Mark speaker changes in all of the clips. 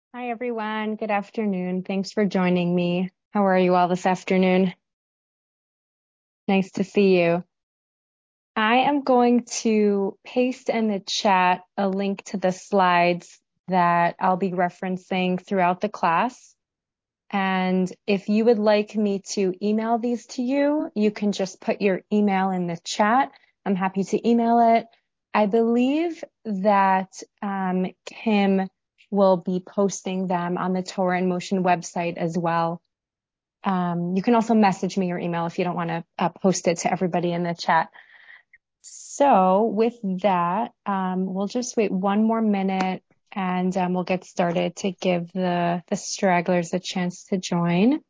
Speaker 1: Hi, everyone. Good afternoon. Thanks for joining me. How are you all this afternoon? Nice to see you. I am going to paste in the chat a link to the slides that I'll be referencing throughout the class. And if you would like me to email these to you, you can just put your email in the chat. I'm happy to email it. I believe that Kim will be posting them on the Torah in Motion website as well. You can also message me or email if you don't want to post it to everybody in the chat. So with that, we'll just wait one more minute and we'll get started to give the stragglers a chance to join.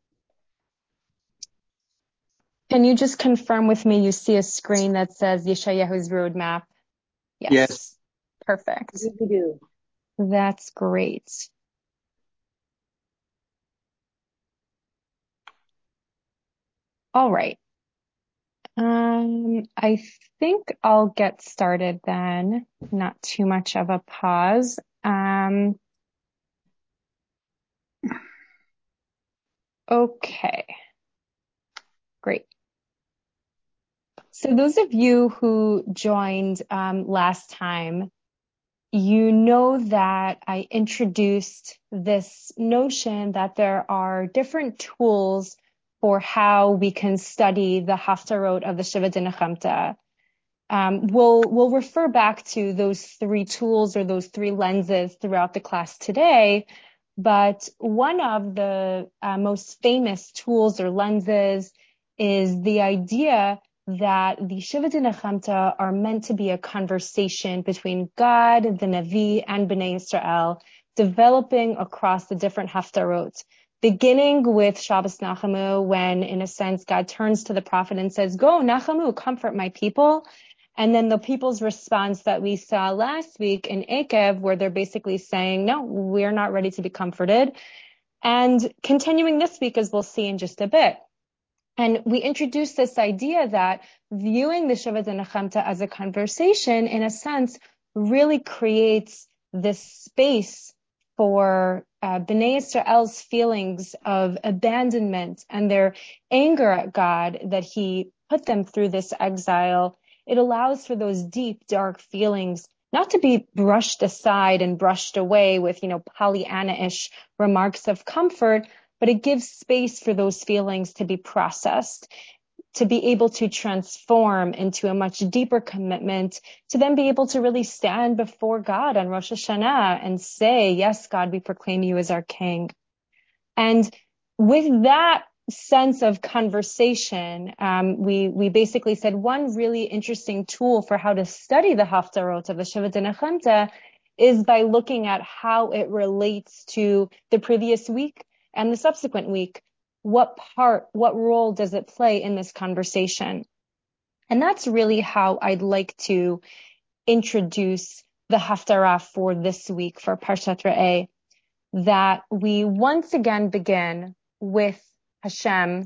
Speaker 1: Can you just confirm with me you see a screen that says Yeshayahu's roadmap?
Speaker 2: Yes.
Speaker 1: Yes. Perfect.
Speaker 3: We do.
Speaker 1: That's great. All right. I think I'll get started then. Not too much of a pause. Okay. Great. So those of you who joined last time, you know that I introduced this notion that there are different tools for how we can study the Haftarot of the Shiva Dinachamta. We'll refer back to those three tools or those three lenses throughout the class today. But one of the most famous tools or lenses is the idea that the Shiva Dinachamta are meant to be a conversation between God, the Navi, and Bnei Israel, developing across the different Haftarot, beginning with Shabbos Nachamu, when, in a sense, God turns to the prophet and says, "Go, Nachamu, comfort my people." And then the people's response that we saw last week in Ekev, where they're basically saying, no, we're not ready to be comforted. And continuing this week, as we'll see in just a bit. And we introduced this idea that viewing the Shiva Dinachamta as a conversation, in a sense, really creates this space for Bnei Israel's feelings of abandonment and their anger at God that he put them through this exile. It allows for those deep, dark feelings not to be brushed aside and brushed away with, Pollyanna-ish remarks of comfort, but it gives space for those feelings to be processed, to be able to transform into a much deeper commitment, to then be able to really stand before God on Rosh Hashanah and say, yes, God, we proclaim you as our King. And with that sense of conversation, we basically said one really interesting tool for how to study the Haftarot of the Shiva Dinachamta is by looking at how it relates to the previous week and the subsequent week. What role does it play in this conversation? And that's really how I'd like to introduce the Haftarah for this week for Parshat Re'eh, that we once again begin with Hashem.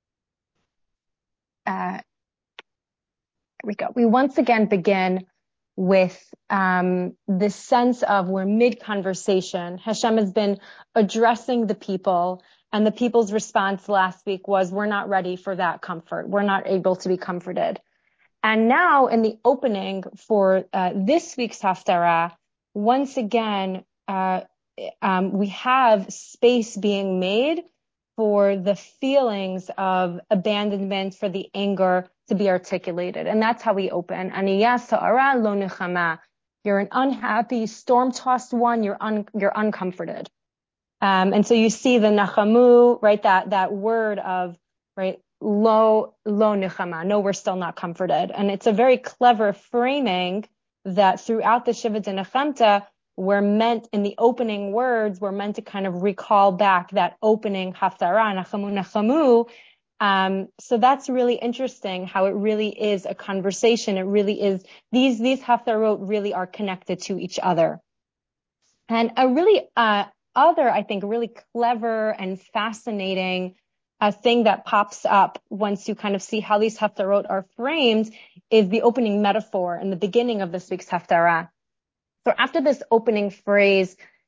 Speaker 1: Here we go. We once again begin with this sense of we're mid-conversation. Hashem has been addressing the people, and the people's response last week was, we're not ready for that comfort. We're not able to be comforted. And now in the opening for this week's Haftarah, once again, we have space being made for the feelings of abandonment, for the anger to be articulated. And that's how we open. Aniyah sa'ara lo nechama. You're an unhappy, storm-tossed one. You're uncomforted. And so you see the nachamu, right? That word of, right? Lo nechama. No, we're still not comforted. And it's a very clever framing that throughout the Shiva Dinachamta, in the opening words, we're meant to kind of recall back that opening haftarah, nachamu, nachamu. So that's really interesting how it really is a conversation. It really is, these haftarot really are connected to each other. And a really, I think, really clever and fascinating thing that pops up once you kind of see how these haftarot are framed is the opening metaphor in the beginning of this week's haftarah. So after this opening phrase,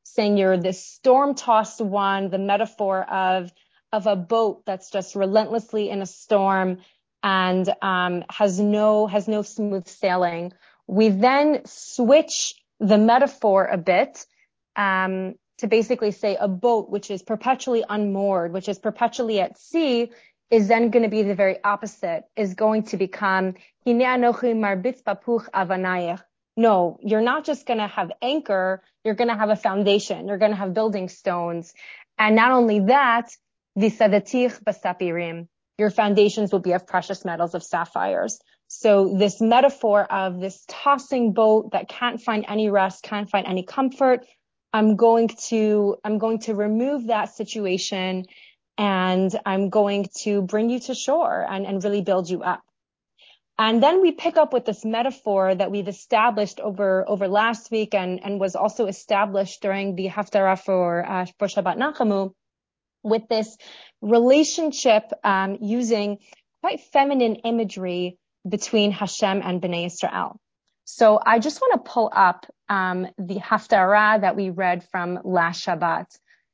Speaker 1: saying you're this storm-tossed one, the metaphor of a boat that's just relentlessly in a storm and has no smooth sailing. We then switch the metaphor a bit to basically say a boat which is perpetually unmoored, which is perpetually at sea, is then going to be the very opposite, is going to become Hine anochi marbitz papuch avanayach. No, you're not just going to have anchor, you're going to have a foundation, you're going to have building stones. And not only that, visadatich basapirim, your foundations will be of precious metals, of sapphires. So this metaphor of this tossing boat that can't find any rest, can't find any comfort, I'm going to remove that situation and I'm going to bring you to shore and really build you up. And then we pick up with this metaphor that we've established over last week and was also established during the Haftarah for Shabbat Nachamu, with this relationship using quite feminine imagery between Hashem and Bnei Israel. So I just want to pull up the Haftarah that we read from last Shabbat,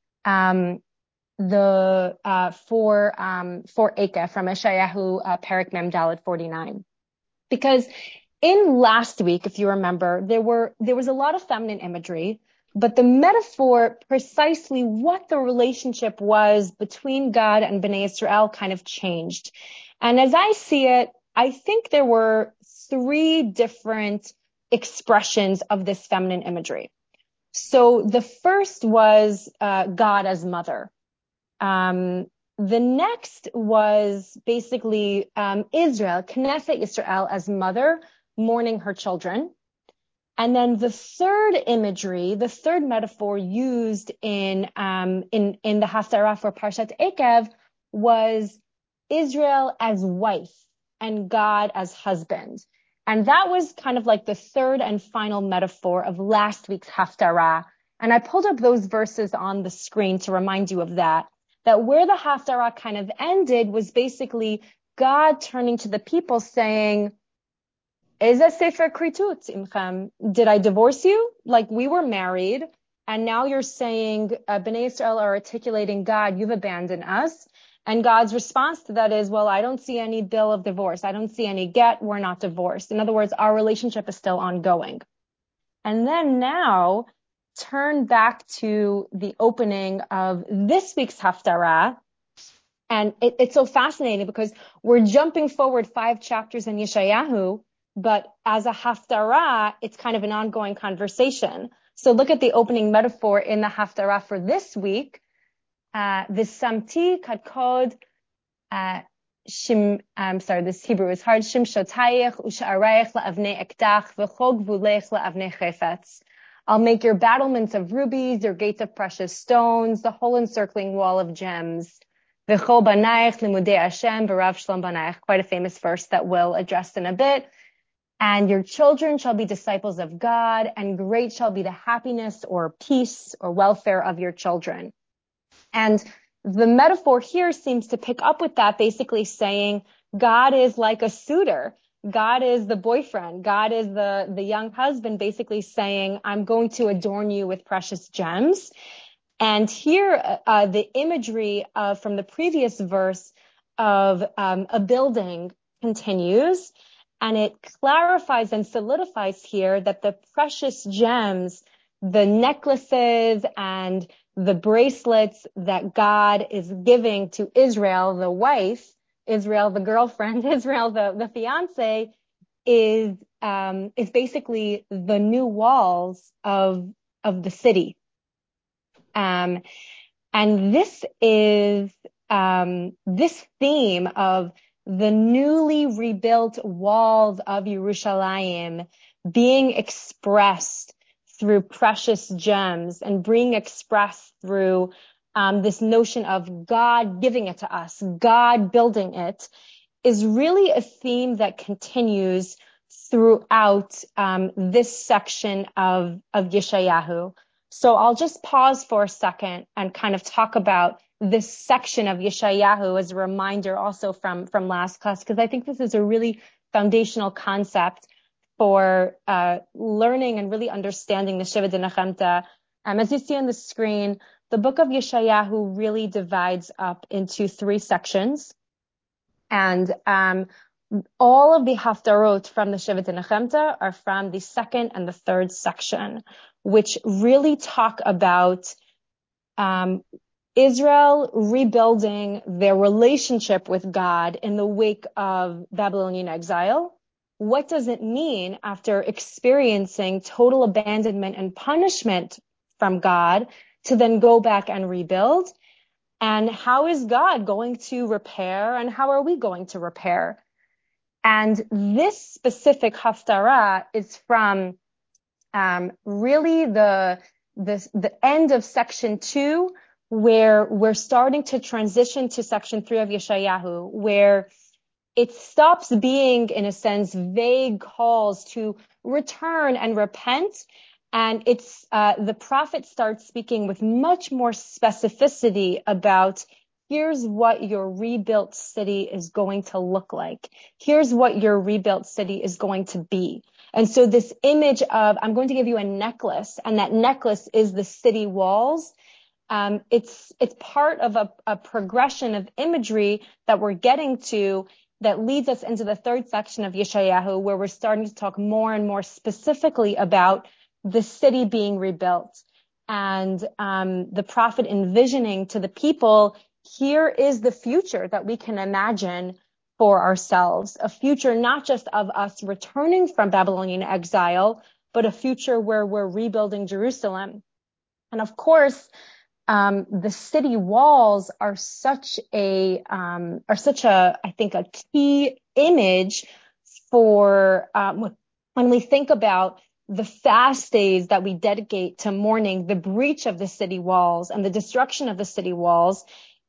Speaker 1: for Eikeh from Yeshayahu Perek Mem Daled 49. Because in last week, if you remember, there was a lot of feminine imagery, but the metaphor, precisely what the relationship was between God and Bnei Israel, kind of changed. And as I see it, I think there were 3 different expressions of this feminine imagery. So the first was God as mother. The next was basically Israel, Knesset Israel as mother, mourning her children. And then the third imagery, the third metaphor used in the Haftarah for Parshat Eikev was Israel as wife and God as husband. And that was kind of like the third and final metaphor of last week's Haftarah. And I pulled up those verses on the screen to remind you of that where the Haftarah kind of ended was basically God turning to the people saying, Eze sefer kritut imchem? Did I divorce you? Like, we were married, and now you're saying Bnei Israel are articulating, God, you've abandoned us. And God's response to that is, well, I don't see any bill of divorce. I don't see any get. We're not divorced. In other words, our relationship is still ongoing. And then now turn back to the opening of this week's Haftarah. And it's so fascinating because we're jumping forward 5 chapters in Yeshayahu, but as a Haftarah, it's kind of an ongoing conversation. So look at the opening metaphor in the Haftarah for this week. V'samti kadkod, this Hebrew is hard. Shim shotayich u'sha'arayich la'avnei ektach v'chog v'ulech la'avnei chefetz. I'll make your battlements of rubies, your gates of precious stones, the whole encircling wall of gems. V'chol banayich limudei Hashem v'rav shlom banayich. Quite a famous verse that we'll address in a bit. And your children shall be disciples of God, and great shall be the happiness or peace or welfare of your children. And the metaphor here seems to pick up with that, basically saying God is like a suitor. God is the boyfriend. God is the young husband, basically saying, I'm going to adorn you with precious gems. And here, the imagery from the previous verse of a building continues, and it clarifies and solidifies here that the precious gems, the necklaces and the bracelets that God is giving to Israel, the wife, Israel, the girlfriend, Israel, the fiance, is basically the new walls of the city. And this is this theme of the newly rebuilt walls of Yerushalayim being expressed through precious gems and being expressed through this notion of God giving it to us, God building it, is really a theme that continues throughout this section of Yeshayahu. So I'll just pause for a second and kind of talk about this section of Yeshayahu as a reminder also from last class, because I think this is a really foundational concept for learning and really understanding the Shiva de Nechemta As you see on the screen, the book of Yeshayahu really divides up into 3 sections. And all of the haftarot from the Shevet Nechemta are from the 2nd and the 3rd section, which really talk about Israel rebuilding their relationship with God in the wake of Babylonian exile. What does it mean after experiencing total abandonment and punishment from God to then go back and rebuild? And how is God going to repair, and how are we going to repair? And this specific haftarah is from really the end of section 2, where we're starting to transition to section 3 of Yeshayahu, where it stops being, in a sense, vague calls to return and repent. And it's the prophet starts speaking with much more specificity about, here's what your rebuilt city is going to look like. Here's what your rebuilt city is going to be. And so this image of, I'm going to give you a necklace, and that necklace is the city walls. It's part of a progression of imagery that we're getting to that leads us into the 3rd section of Yeshayahu, where we're starting to talk more and more specifically about the city being rebuilt, and the prophet envisioning to the people, here is the future that we can imagine for ourselves, a future not just of us returning from Babylonian exile, but a future where we're rebuilding Jerusalem. And of course, the city walls are such a, I think, a key image for when we think about the fast days that we dedicate to mourning the breach of the city walls and the destruction of the city walls.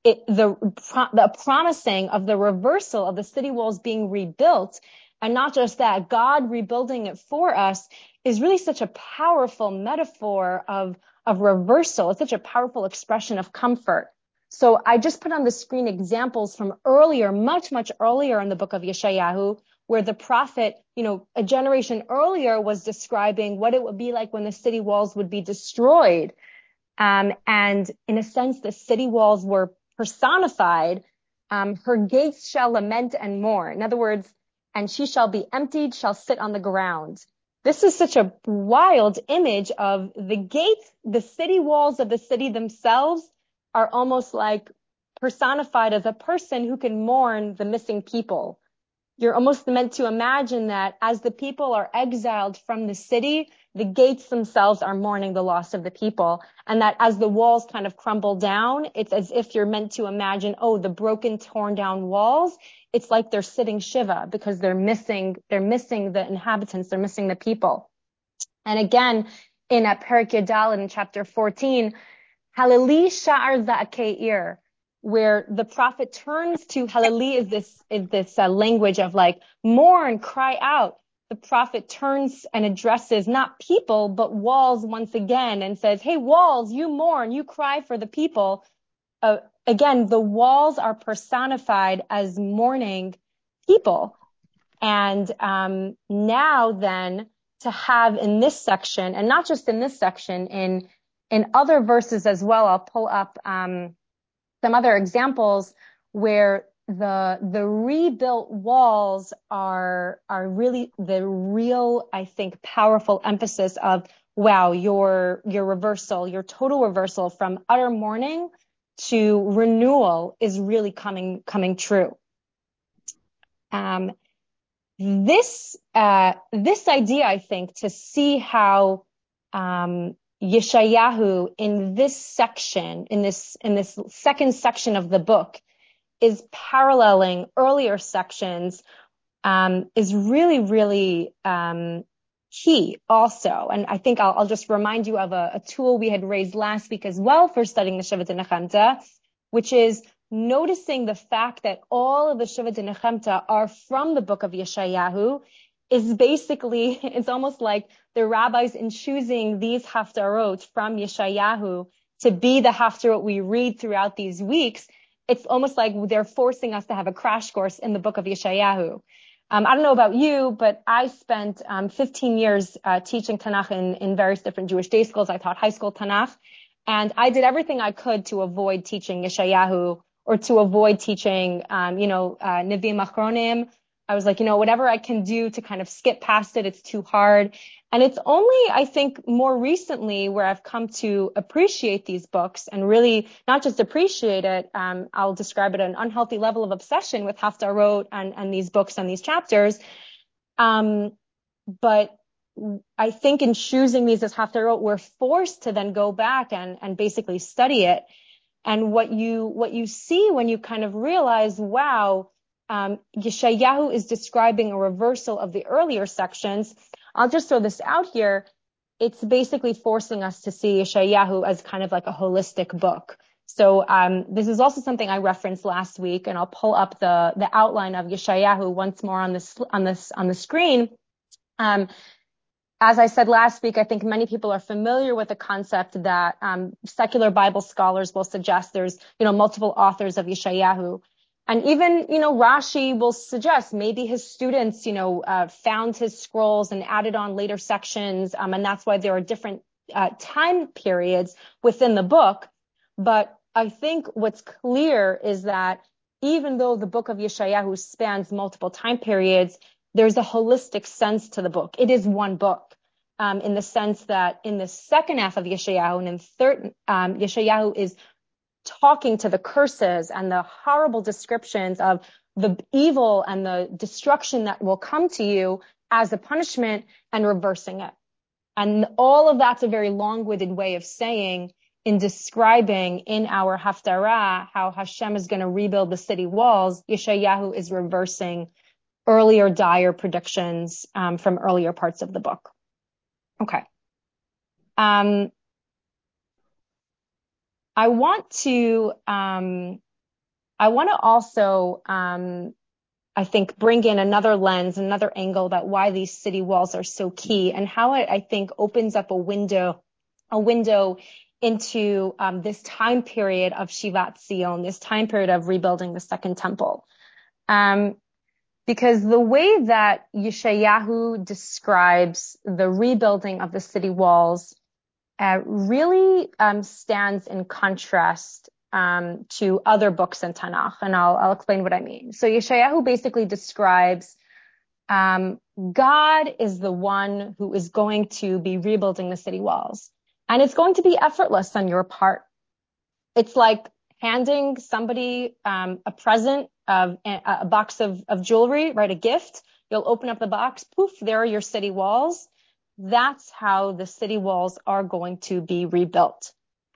Speaker 1: The promising of the reversal of the city walls being rebuilt, and not just that, God rebuilding it for us, is really such a powerful metaphor of reversal. It's such a powerful expression of comfort. So I just put on the screen examples from earlier, much, much earlier in the book of Yeshayahu, where the prophet, a generation earlier was describing what it would be like when the city walls would be destroyed. And in a sense, the city walls were personified. Her gates shall lament and mourn. In other words, and she shall be emptied, shall sit on the ground. This is such a wild image of the gates, the city walls of the city themselves are almost like personified as a person who can mourn the missing people. You're almost meant to imagine that as the people are exiled from the city, the gates themselves are mourning the loss of the people. And that as the walls kind of crumble down, it's as if you're meant to imagine, the broken, torn down walls. It's like they're sitting Shiva because they're missing the inhabitants, they're missing the people. And again, in Perek Yudaled in chapter 14, Halili Sha'ar Za'akei, where the prophet turns to Halili is this language of like mourn, cry out. The prophet turns and addresses not people, but walls once again and says, hey, walls, you mourn, you cry for the people. Again, the walls are personified as mourning people. And now then to have in this section, and not just in this section, in other verses as well, I'll pull up some other examples where the rebuilt walls are really the real, I think, powerful emphasis of, wow, your reversal, your total reversal from utter mourning to renewal is really coming true. This idea, I think, to see how Yeshayahu in this section, in this second section of the book, is paralleling earlier sections, is really, really key also. And I think I'll just remind you of a tool we had raised last week as well for studying the Shevet Nechemta, which is noticing the fact that all of the Shevet Nechemta are from the book of Yeshayahu is basically, it's almost like the rabbis in choosing these haftarot from Yeshayahu to be the haftarot we read throughout these weeks. It's almost like they're forcing us to have a crash course in the book of Yeshayahu. I don't know about you, but I spent 15 years teaching Tanakh in various different Jewish day schools. I taught high school Tanakh, and I did everything I could to avoid teaching Yeshayahu or to avoid teaching, Nevi'im Achronim. I was like, whatever I can do to kind of skip past it, it's too hard. And it's only, I think, more recently where I've come to appreciate these books and really not just appreciate it. I'll describe it an unhealthy level of obsession with Haftarot and these books and these chapters. But I think in choosing these as Haftarot, we're forced to then go back and basically study it. And what you see when you kind of realize, wow, Yeshayahu is describing a reversal of the earlier sections. I'll just throw this out here. It's basically forcing us to see Yeshayahu as kind of like a holistic book. So this is also something I referenced last week, and I'll pull up the outline of Yeshayahu once more on the screen. As I said last week, I think many people are familiar with the concept that secular Bible scholars will suggest there's multiple authors of Yeshayahu. And even, Rashi will suggest maybe his students, found his scrolls and added on later sections. And that's why there are different time periods within the book. But I think what's clear is that even though the book of Yeshayahu spans multiple time periods, there's a holistic sense to the book. It is one book. In the sense that in the second half of Yeshayahu and in third, Yeshayahu is talking to the curses and the horrible descriptions of the evil and the destruction that will come to you as a punishment and reversing it. And all of that's a very long-winded way of saying in describing in our Haftarah how Hashem is going to rebuild the city walls. Yeshayahu is reversing earlier dire predictions from earlier parts of the book. Okay. I want to also, I think, bring in another lens, another angle about why these city walls are so key and how it, I think, opens up a window into this time period of Shivat Zion, this time period of rebuilding the Second Temple. Because the way that Yeshayahu describes the rebuilding of the city walls really stands in contrast to other books in Tanakh, and I'll explain what I mean. So Yeshayahu basically describes God is the one who is going to be rebuilding the city walls, and it's going to be effortless on your part. It's like handing somebody a present of a box of jewelry, right? A gift. You'll open up the box, poof, there are your city walls. That's how the city walls are going to be rebuilt.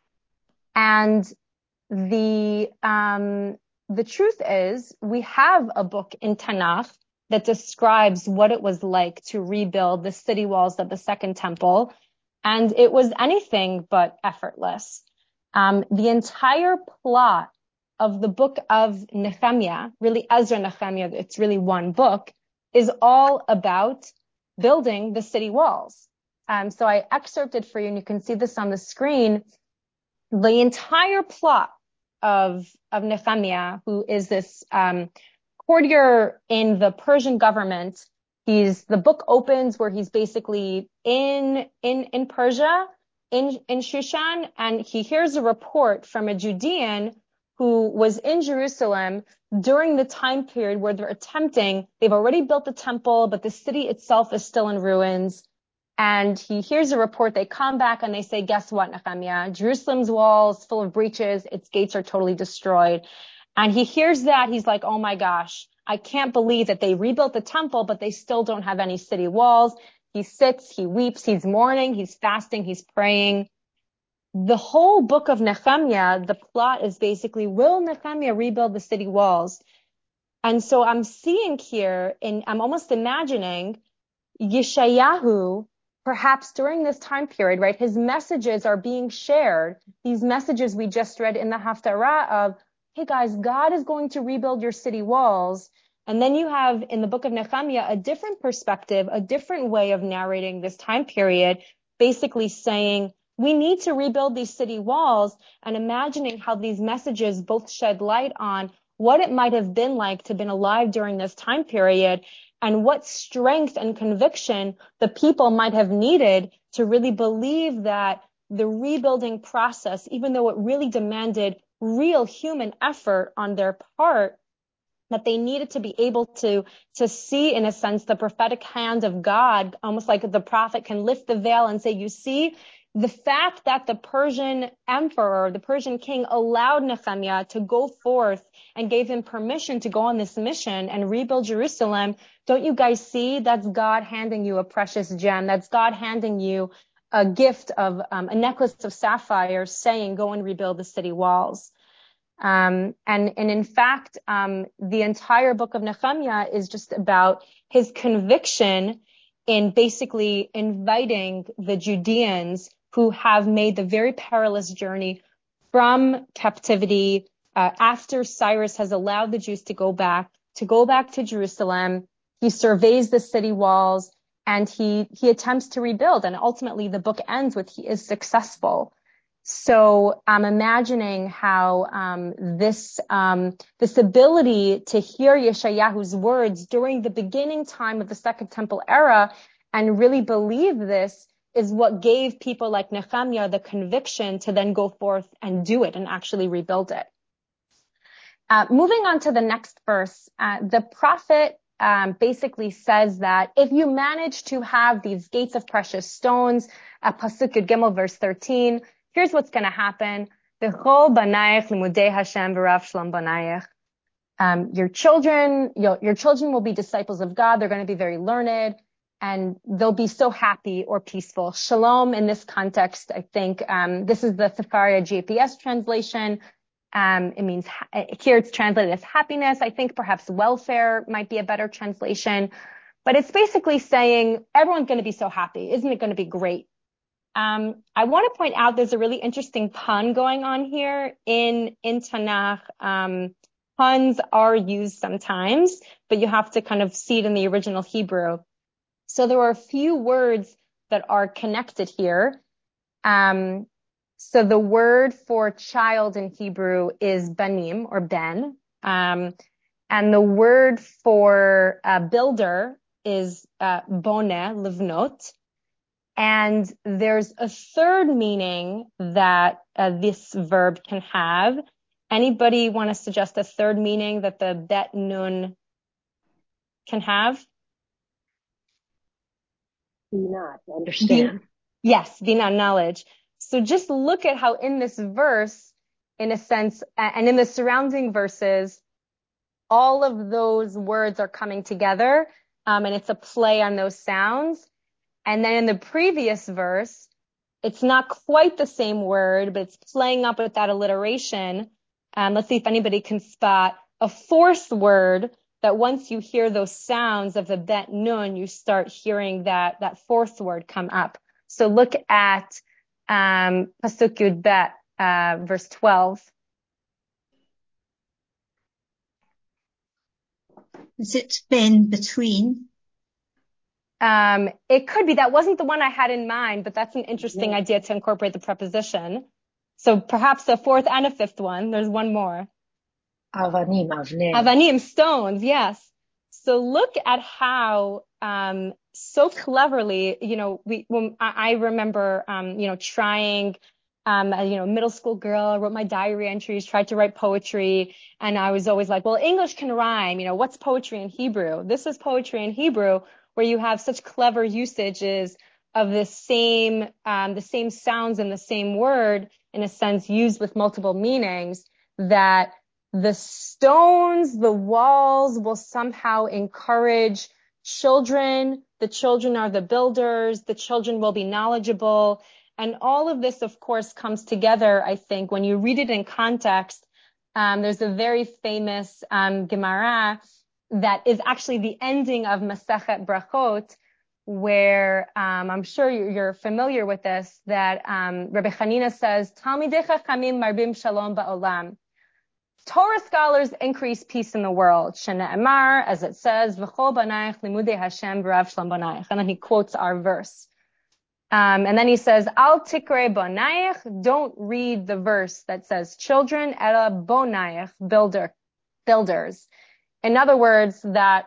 Speaker 1: And the truth is, we have a book in Tanakh that describes what it was like to rebuild the city walls of the Second Temple, and it was anything but effortless. The entire plot of the book of Nehemiah, really Ezra Nehemiah, it's really one book, is all about building the city walls. So I excerpted for you, and you can see this on the screen. The entire plot of Nehemiah, who is this courtier in the Persian government. The book opens where he's basically in Persia, in Shushan, and he hears a report from a Judean who was in Jerusalem during the time period where they've already built the temple, but the city itself is still in ruins. And he hears a report, they come back and they say, guess what, Nehemiah? Jerusalem's walls full of breaches, its gates are totally destroyed. And he hears that, he's like, oh my gosh, I can't believe that they rebuilt the temple, but they still don't have any city walls. He sits, he weeps, he's mourning, he's fasting, he's praying. The whole book of Nehemiah, the plot is basically, will Nehemiah rebuild the city walls? And so I'm seeing here, I'm almost imagining Yeshayahu, perhaps during this time period, right? His messages are being shared. These messages we just read in the Haftarah of, hey guys, God is going to rebuild your city walls. And then you have in the book of Nehemiah a different perspective, a different way of narrating this time period, basically saying, we need to rebuild these city walls, and imagining how these messages both shed light on what it might have been like to have been alive during this time period, and what strength and conviction the people might have needed to really believe that the rebuilding process, even though it really demanded real human effort on their part, that they needed to be able to see, in a sense, the prophetic hand of God, almost like the prophet can lift the veil and say, you see, the fact that the Persian emperor, the Persian king, allowed Nehemiah to go forth and gave him permission to go on this mission and rebuild Jerusalem, don't you guys see? That's God handing you a precious gem. That's God handing you a gift of a necklace of sapphires saying, go and rebuild the city walls. And in fact, the entire book of Nehemiah is just about his conviction in basically inviting the Judeans who have made the very perilous journey from captivity, after Cyrus has allowed the Jews to go back to Jerusalem. He surveys the city walls and he attempts to rebuild. And ultimately the book ends with he is successful. So I'm imagining how this ability to hear Yeshayahu's words during the beginning time of the Second Temple era and really believe this is what gave people like Nehemiah the conviction to then go forth and do it and actually rebuild it. Moving on to the next verse, the prophet basically says that if you manage to have these gates of precious stones, Pasuk Yud Gimel, verse 13, here's what's going to happen. Your children will be disciples of God. They're going to be very learned and they'll be so happy or peaceful. Shalom in this context, I think, this is the Sefaria GPS translation. It means, here it's translated as happiness. I think perhaps welfare might be a better translation, but it's basically saying everyone's going to be so happy. Isn't it going to be great? I want to point out there's a really interesting pun going on here in Tanakh. Puns are used sometimes, but you have to kind of see it in the original Hebrew. So there are a few words that are connected here. So the word for child in Hebrew is banim or ben. And the word for builder is boneh, livnot. And there's a third meaning that this verb can have. Anybody want to suggest a third meaning that the bet nun can have?
Speaker 2: Bina, to understand.
Speaker 1: Yes, bina, knowledge. So just look at how in this verse, in a sense, and in the surrounding verses, all of those words are coming together, and it's a play on those sounds. And then in the previous verse, it's not quite the same word, but it's playing up with that alliteration. Let's see if anybody can spot a fourth word that once you hear those sounds of the bet nun, you start hearing that fourth word come up. So look at Pasuk Yud Bet, verse 12.
Speaker 3: Is it ben between?
Speaker 1: It could be. That wasn't the one I had in mind, but that's an interesting idea to incorporate the preposition. So perhaps a fourth and a fifth one. There's one more.
Speaker 2: Avanim, avnei.
Speaker 1: Avanim, stones, yes. So look at how, so cleverly, I remember, trying, middle school girl, I wrote my diary entries, tried to write poetry. And I was always like, well, English can rhyme. What's poetry in Hebrew? This is poetry in Hebrew where you have such clever usages of the same sounds and the same word, in a sense, used with multiple meanings, that the stones, the walls will somehow encourage children. The children are the builders. The children will be knowledgeable. And all of this, of course, comes together, I think, when you read it in context. There's a very famous Gemara that is actually the ending of Masechet Brachot, where I'm sure you're familiar with this, that Rabbi Hanina says, Talmidei Chachamim marbim shalom ba'olam. Torah scholars increase peace in the world. Shene'emar, as it says, V'chol banayich limudei Hashem v'rav shlam banayich. And then he quotes our verse. And then he says, Al tikre banayich, don't read the verse that says children, ela bonayich, builders. In other words, that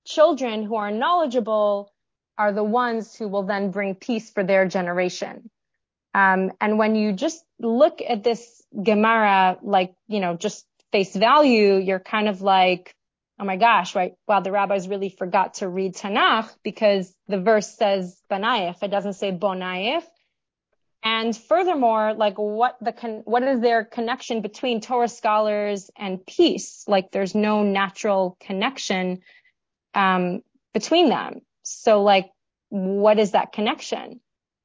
Speaker 1: children who are knowledgeable are the ones who will then bring peace for their generation. And when you just look at this Gemara, like, just face value, you're kind of like, oh my gosh, right? Wow, the rabbis really forgot to read Tanakh because the verse says Banayef. It doesn't say Bonayef. And furthermore, like what is their connection between Torah scholars and peace? Like there's no natural connection, between them. So like, what is that connection?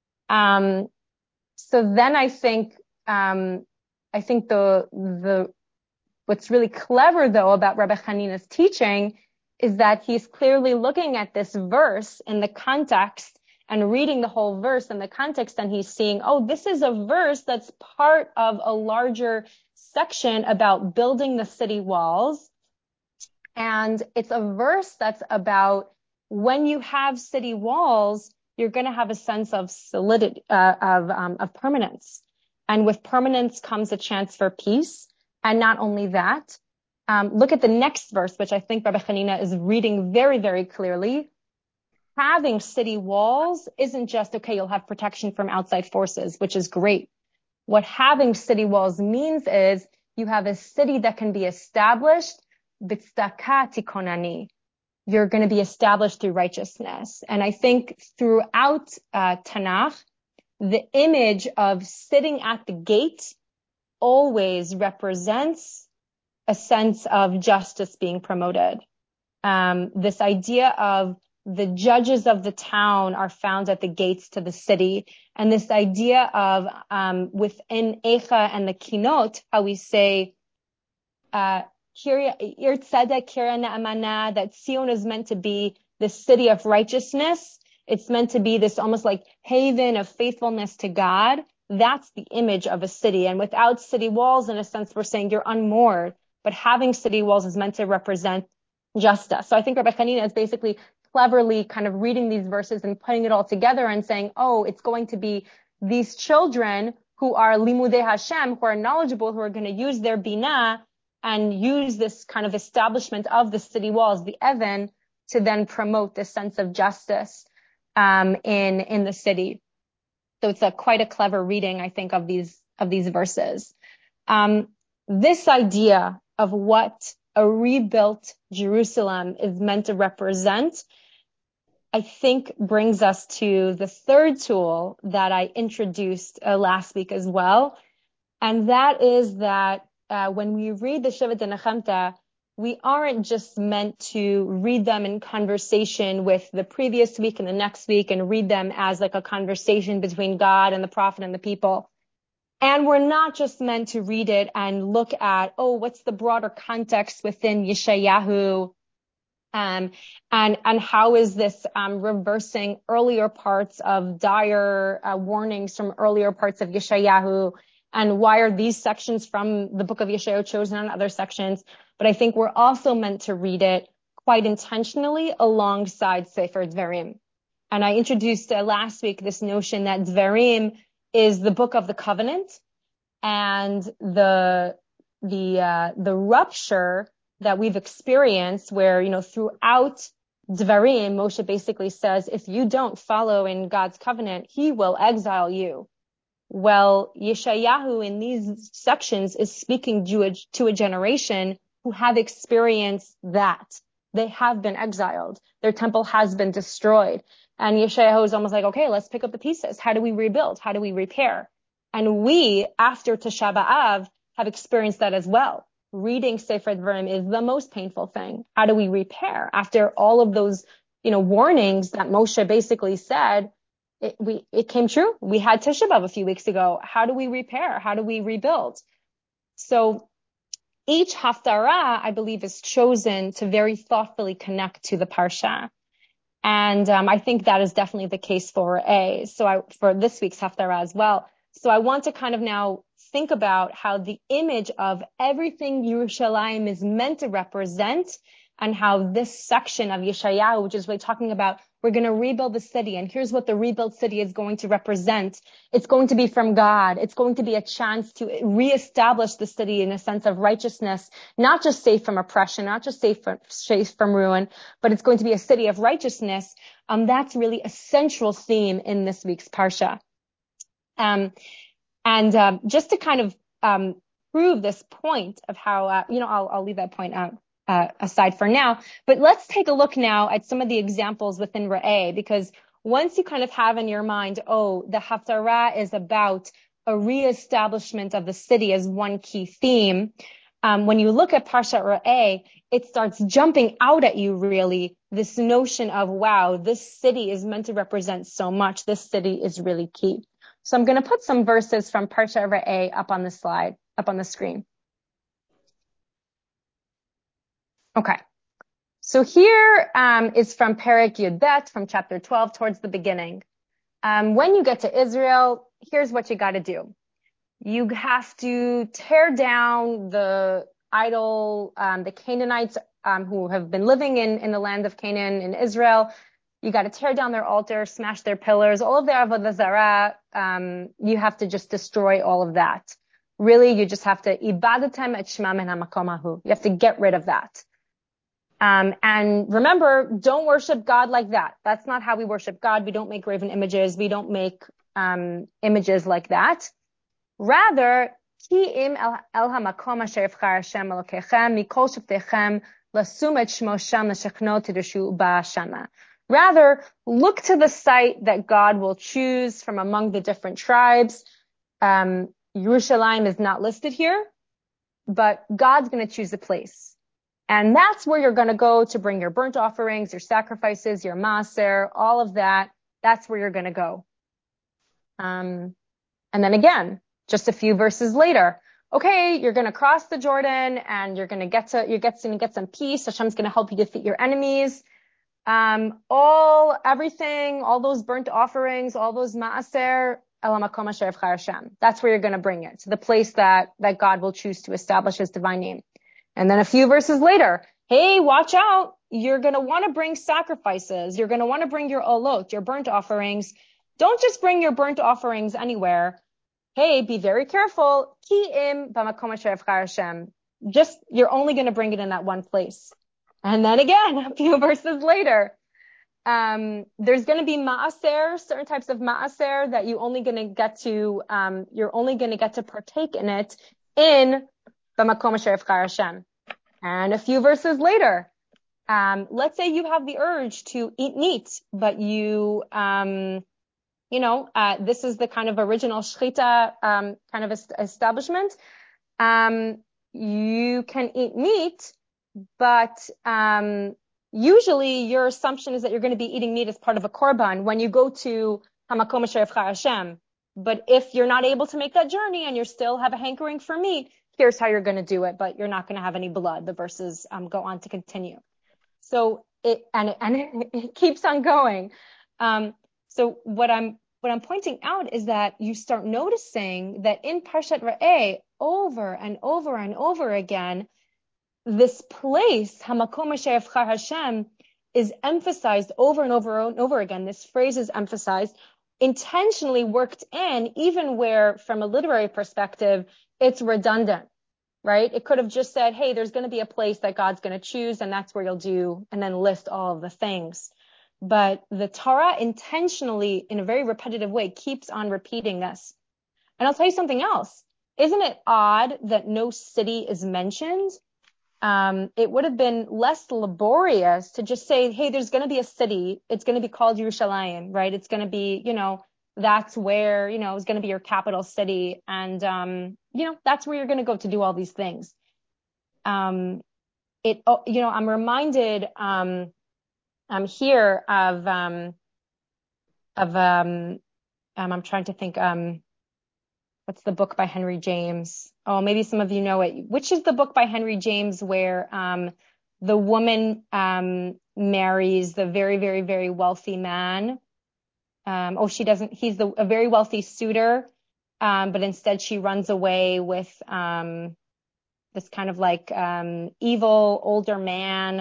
Speaker 1: So then I think the what's really clever though about Rabbi Hanina's teaching is that he's clearly looking at this verse in the context and reading the whole verse in the context, and he's seeing, oh, this is a verse that's part of a larger section about building the city walls. And it's a verse that's about when you have city walls, you're going to have a sense of solidity, of permanence. And with permanence comes a chance for peace. And not only that, look at the next verse, which I think Rabbi Hanina is reading very, very clearly. Having city walls isn't just, okay, you'll have protection from outside forces, which is great. What having city walls means is you have a city that can be established, b'tzedakah tikonani. You're going to be established through righteousness. And I think throughout Tanakh, the image of sitting at the gate always represents a sense of justice being promoted. This idea of the judges of the town are found at the gates to the city. And this idea of within Eicha and the Kinot, how we say, Ir Tzedek Kira Na'amana, that Zion is meant to be the city of righteousness. It's meant to be this almost like haven of faithfulness to God. That's the image of a city. And without city walls, in a sense, we're saying you're unmoored. But having city walls is meant to represent justice. So I think Rabbi Hanina is basically cleverly kind of reading these verses and putting it all together and saying, oh, it's going to be these children who are limudei Hashem, who are knowledgeable, who are going to use their binah and use this kind of establishment of the city walls, the Even, to then promote this sense of justice in the city. So it's quite a clever reading, I think, of these verses. This idea of what a rebuilt Jerusalem is meant to represent, I think brings us to the third tool that I introduced last week as well. And that is that when we read the Shevet Nechemta, we aren't just meant to read them in conversation with the previous week and the next week and read them as like a conversation between God and the prophet and the people. And we're not just meant to read it and look at, oh, what's the broader context within Yeshayahu, and how is this reversing earlier parts of dire warnings from earlier parts of Yeshayahu, and why are these sections from the book of Yeshayahu chosen on other sections? But I think we're also meant to read it quite intentionally alongside Sefer Dvarim. And I introduced last week this notion that Dvarim is the book of the covenant, and the rupture that we've experienced where, throughout Dvarim, Moshe basically says, if you don't follow in God's covenant, he will exile you. Well, Yeshayahu in these sections is speaking to a generation who have experienced that. They have been exiled. Their temple has been destroyed. And Yeshayahu is almost like, okay, let's pick up the pieces. How do we rebuild? How do we repair? And we, after Tisha B'Av, have experienced that as well. Reading Sefer Dvarim is the most painful thing. How do we repair? After all of those, warnings that Moshe basically said, it came true. We had Tisha B'Av a few weeks ago. How do we repair? How do we rebuild? So each haftarah, I believe, is chosen to very thoughtfully connect to the parsha. And I think that is definitely the case for for this week's haftarah as well. So I want to kind of now think about how the image of everything Yerushalayim is meant to represent and how this section of Yeshayahu, which is really talking about we're going to rebuild the city, and here's what the rebuilt city is going to represent. It's going to be from God. It's going to be a chance to reestablish the city in a sense of righteousness, not just safe from oppression, not just safe from ruin, but it's going to be a city of righteousness. That's really a central theme in this week's Parsha. Just to kind of prove this point of how, I'll leave that point out aside for now. But let's take a look now at some of the examples within Re'eh, because once you kind of have in your mind, the Haftarah is about a reestablishment of the city as one key theme. When you look at Parshat Re'eh, it starts jumping out at you really, this notion of, wow, this city is meant to represent so much. This city is really key. So I'm going to put some verses from Parshat Re'eh up on the screen. Okay. So here is from Perek Yud Bet, from chapter 12, towards the beginning. When you get to Israel, here's what you got to do. You have to tear down the idol, the Canaanites who have been living in the land of Canaan in Israel. You got to tear down their altar, smash their pillars, all of their avodah zarah. You have to just destroy all of that. Really, you just have to ibadatem et shema min hamakom hahu. You have to get rid of that. And remember, don't worship God like that. That's not how we worship God. We don't make graven images. We don't make images like that. Rather, ki im el hamakom asher yivchar Hashem Elokechem mikol sheftechem lasum et shmo sham l'shechnot tidushu ba'ashana. Rather, look to the site that God will choose from among the different tribes. Yerushalayim is not listed here, but God's going to choose a place. And that's where you're going to go to bring your burnt offerings, your sacrifices, your maaser, all of that. That's where you're going to go. And then again, just a few verses later, okay, you're going to cross the Jordan and you're going to get some peace. Hashem's going to help you defeat your enemies. Everything, all those burnt offerings, all those maaser, elamakom asher yivchar Hashem. That's where you're going to bring it, to the place that God will choose to establish his divine name. And then a few verses later, hey, watch out. You're going to want to bring sacrifices. You're going to want to bring your olot, your burnt offerings. Don't just bring your burnt offerings anywhere. Hey, be very careful. Ki im b'makom asher yivchar Hashem. You're only going to bring it in that one place. And then again, a few verses later, there's going to be maaser, certain types of maaser that you're only going to get to partake in it in b'makom asher yivchar Hashem. And a few verses later, let's say you have the urge to eat meat, but this is the kind of original shechita kind of establishment. You can eat meat, but usually your assumption is that you're going to be eating meat as part of a korban when you go to hamakom asher yivchar Hashem. But if you're not able to make that journey and you still have a hankering for meat, here's how you're going to do it, but you're not going to have any blood. The verses go on to continue. So it keeps on going. So what I'm pointing out is that you start noticing that in Parshat Re'eh, over and over and over again, this place, hamakom asher yivchar Hashem, is emphasized over and over and over again. This phrase is emphasized, intentionally worked in, even where, from a literary perspective, it's redundant, right? It could have just said, hey, there's going to be a place that God's going to choose, and that's where you'll do, and then list all of the things. But the Torah intentionally, in a very repetitive way, keeps on repeating this. And I'll tell you something else. Isn't it odd that no city is mentioned? It would have been less laborious to just say, hey, there's going to be a city. It's going to be called Yerushalayim, right? It's going to be, that's where, it's going to be your capital city. And, that's where you're going to go to do all these things. I'm reminded, here of, I'm trying to think, what's the book by Henry James? Oh, maybe some of you know it. Which is the book by Henry James where, the woman, marries the very, very, very wealthy man? She doesn't, he's a very wealthy suitor. But instead she runs away with, this kind of like, evil older man.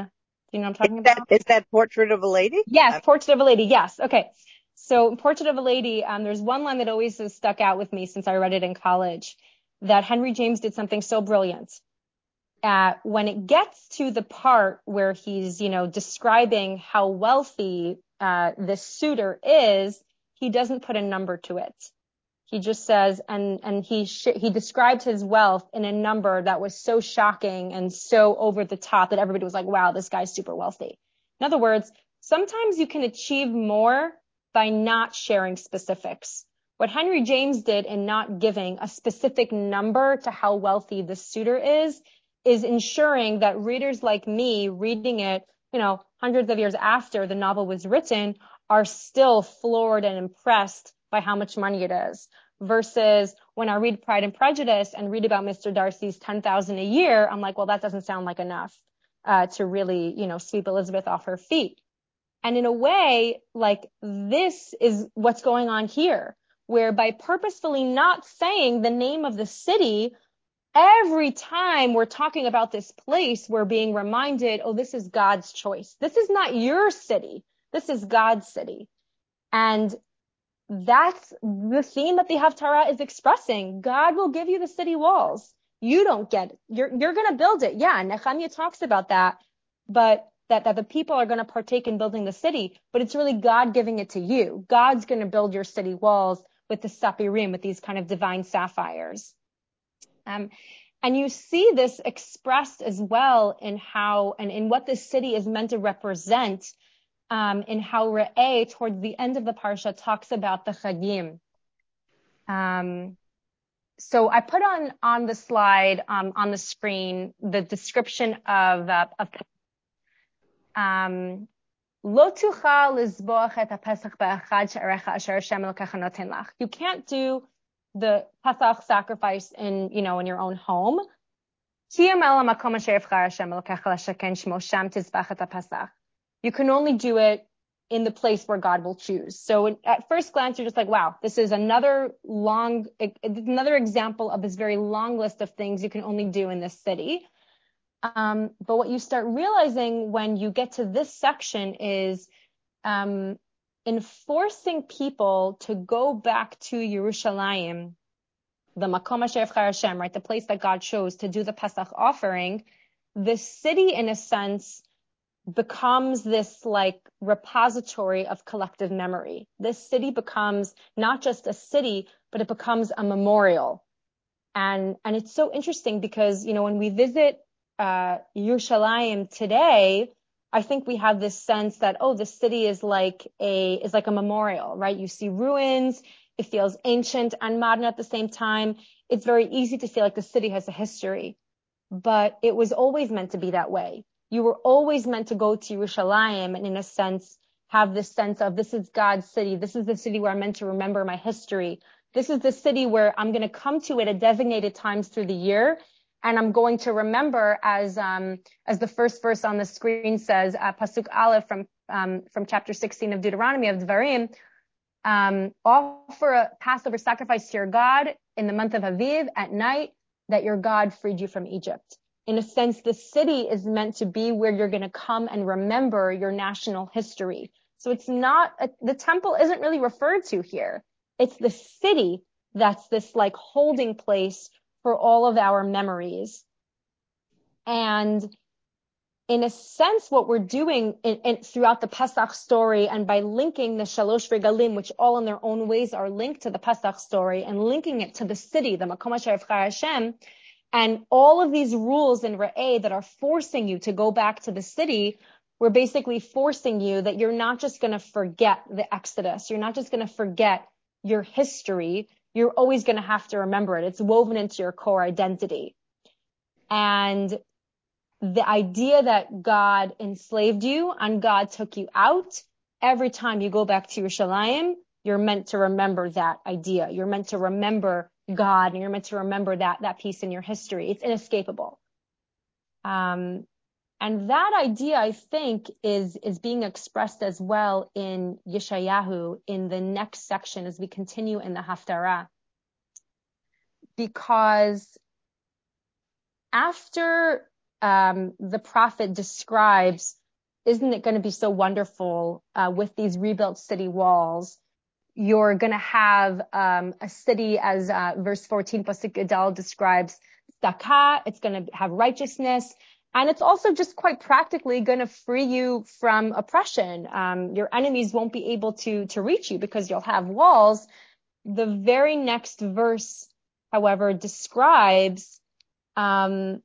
Speaker 1: Do you know what I'm talking about?
Speaker 4: Is that Portrait of a Lady?
Speaker 1: Yes, Portrait of a Lady. Yes. Okay. So Portrait of a Lady, there's one line that always has stuck out with me since I read it in college, that Henry James did something so brilliant. When it gets to the part where he's, describing how wealthy this suitor is, he doesn't put a number to it. He just says, and he described his wealth in a number that was so shocking and so over the top that everybody was like, wow, this guy's super wealthy. In other words, sometimes you can achieve more by not sharing specifics. What Henry James did in not giving a specific number to how wealthy the suitor is ensuring that readers like me reading it, hundreds of years after the novel was written, are still floored and impressed by how much money it is. Versus when I read Pride and Prejudice and read about Mr. Darcy's $10,000 a year, I'm like, well, that doesn't sound like enough to really, sweep Elizabeth off her feet. And in a way, like this is what's going on here, where by purposefully not saying the name of the city, every time we're talking about this place, we're being reminded, oh, this is God's choice. This is not your city. This is God's city. And that's the theme that the Haftarah is expressing. God will give you the city walls. You don't get it. You're going to build it. Yeah, Nehemiah talks about that, but that the people are going to partake in building the city, but it's really God giving it to you. God's going to build your city walls with the sapirim, with these kind of divine sapphires. And you see this expressed as well in how and in what this city is meant to represent, in how Re'eh, towards the end of the parsha, talks about the Chagim. So I put on the slide, on the screen, the description of Lo tuchal lizboach et haPesach be'achad she'arecha asher Hashem Elokecha noten lach. You can't do the Pesach sacrifice in your own home. You can only do it in the place where God will choose. So at first glance, you're just like, wow, this is another example of this very long list of things you can only do in this city. But what you start realizing when you get to this section is, enforcing people to go back to Yerushalayim, the Makom Asher Yivchar Hashem, right? The place that God chose to do the Pesach offering. The city, in a sense, becomes this like repository of collective memory. This city becomes not just a city, but it becomes a memorial. And it's so interesting because, when we visit Yerushalayim today, I think we have this sense that, oh, the city is like a memorial, right? You see ruins. It feels ancient and modern at the same time. It's very easy to feel like the city has a history, but it was always meant to be that way. You were always meant to go to Yerushalayim and, in a sense, have this sense of, this is God's city. This is the city where I'm meant to remember my history. This is the city where I'm going to come to it at designated times through the year. And I'm going to remember, as the first verse on the screen says, Pasuk Aleph from chapter 16 of Deuteronomy of Devarim, offer a Passover sacrifice to your God in the month of Aviv at night, that your God freed you from Egypt. In a sense, the city is meant to be where you're going to come and remember your national history. So it's not, the temple isn't really referred to here. It's the city that's this like holding place for all of our memories. And in a sense, what we're doing throughout the Pesach story, and by linking the Shalosh Regalim, which all in their own ways are linked to the Pesach story, and linking it to the city, the Makom Asher Yivchar Hashem, and all of these rules in Re'eh that are forcing you to go back to the city, we're basically forcing you that you're not just going to forget the Exodus. You're not just going to forget your history. You're always going to have to remember it. It's woven into your core identity. And the idea that God enslaved you and God took you out, every time you go back to Yerushalayim, you're meant to remember that idea. You're meant to remember God, and you're meant to remember that piece in your history. It's inescapable. And that idea, I think, is being expressed as well in Yeshayahu in the next section as we continue in the Haftarah. Because after the prophet describes isn't it going to be so wonderful with these rebuilt city walls? You're going to have a city, as verse 14, Pasuk Gadal describes, tzedakah. It's going to have righteousness. And it's also just quite practically going to free you from oppression. Your enemies won't be able to reach you because you'll have walls. The very next verse, however, describes and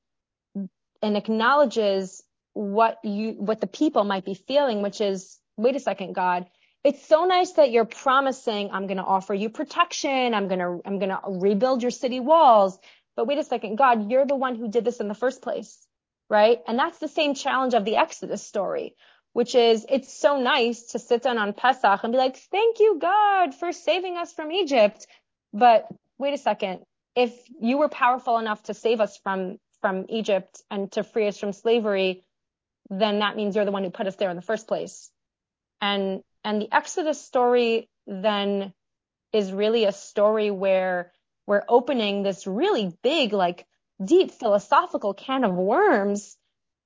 Speaker 1: acknowledges what the people might be feeling, which is, wait a second, God, it's so nice that you're promising I'm going to offer you protection. I'm going to rebuild your city walls. But wait a second, God, you're the one who did this in the first place, right? And that's the same challenge of the Exodus story, which is it's so nice to sit down on Pesach and be like, thank you, God, for saving us from Egypt. But wait a second, if you were powerful enough to save us from Egypt and to free us from slavery, then that means you're the one who put us there in the first place. And the Exodus story then is really a story where we're opening this really big, like deep philosophical can of worms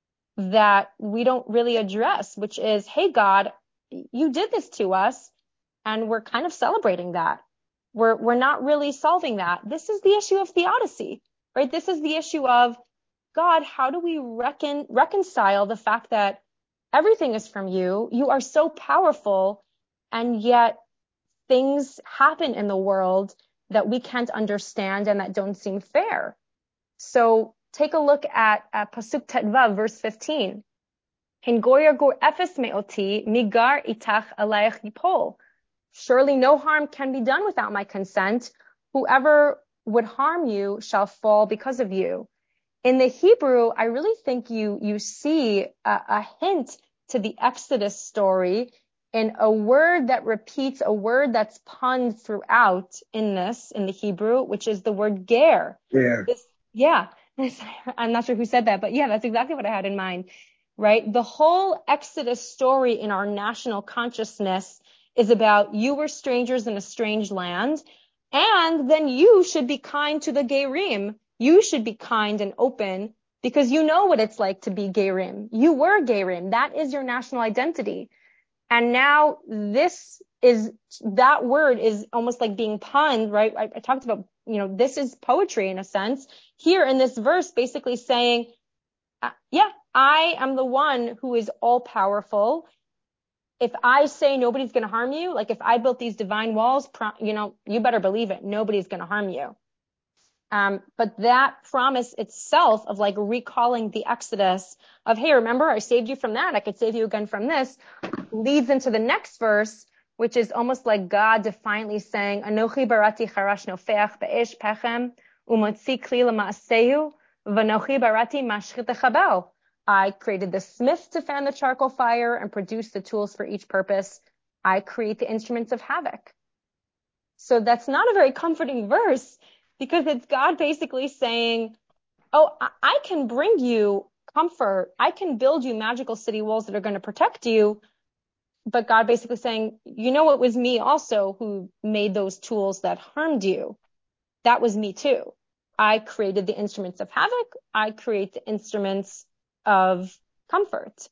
Speaker 1: that we don't really address, which is, hey, God, you did this to us, and we're kind of celebrating that. We're not really solving that. This is the issue of theodicy, right? This is the issue of, God, how do we reconcile the fact that everything is from you? You are so powerful, and yet things happen in the world that we can't understand and that don't seem fair. So take a look at Pasuk Tetvav, verse 15. Hingoyer efes me'oti migar itach alayach yipol. Surely no harm can be done without my consent. Whoever would harm you shall fall because of you. In the Hebrew, I really think you see a hint to the Exodus story in a word that repeats, a word that's punned throughout in the Hebrew, which is the word ger.
Speaker 4: Yeah.
Speaker 1: I'm not sure who said that, but yeah, that's exactly what I had in mind, right? The whole Exodus story in our national consciousness is about you were strangers in a strange land, and then you should be kind to the Gerim. You should be kind and open because you know what it's like to be Gerim. You were Gerim. That is your national identity. And now that word is almost like being punned, right? I talked about, this is poetry in a sense. Here in this verse, basically saying, I am the one who is all powerful. If I say nobody's going to harm you, like if I built these divine walls, you better believe it. Nobody's going to harm you. But that promise itself of like recalling the Exodus of, hey, remember, I saved you from that. I could save you again from this, leads into the next verse, which is almost like God defiantly saying, Anochi barati charash nofeach be'esh pechem umotzi kli lema'asehu v'anochi barati mashchit echabel. I created the smith to fan the charcoal fire and produce the tools for each purpose. I create the instruments of havoc. So that's not a very comforting verse, because it's God basically saying, oh, I can bring you comfort. I can build you magical city walls that are going to protect you. But God basically saying, it was me also who made those tools that harmed you. That was me too. I created the instruments of havoc. I create the instruments of comfort.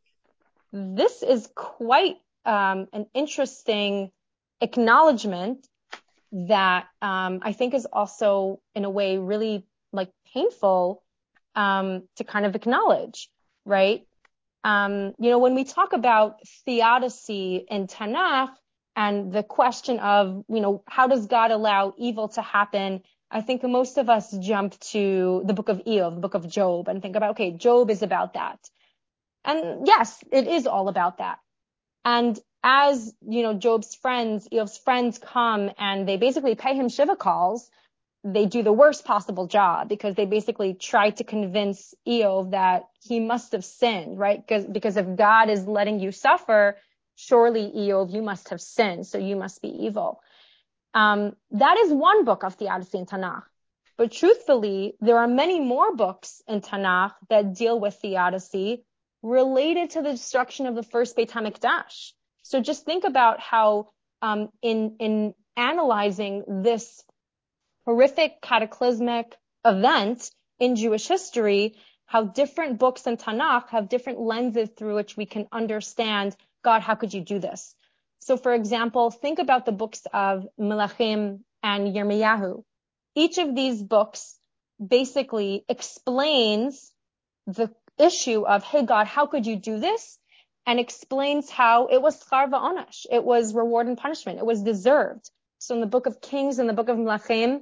Speaker 1: This is quite an interesting acknowledgement that I think is also in a way really like painful to kind of acknowledge, right? When we talk about theodicy in Tanakh and the question of, how does God allow evil to happen? I think most of us jump to the book of Eov, the book of Job, and think about, okay, Job is about that. And yes, it is all about that. And as, Eov's friends come and they basically pay him shiva calls, they do the worst possible job because they basically try to convince Eov that he must have sinned, right? Because if God is letting you suffer, surely Eov, you must have sinned, so you must be evil. That is one book of theodicy in Tanakh. But truthfully, there are many more books in Tanakh that deal with theodicy related to the destruction of the first Beit HaMikdash. So just think about how in analyzing this horrific cataclysmic event in Jewish history how different books in Tanakh have different lenses through which we can understand, God, how could you do this? So for example, think about the books of Melachim and Yirmiyahu. Each of these books basically explains the issue of, hey, God, how could you do this? And explains how it was schar va'onash. It was reward and punishment. It was deserved. So in the book of Kings and the book of Melachim,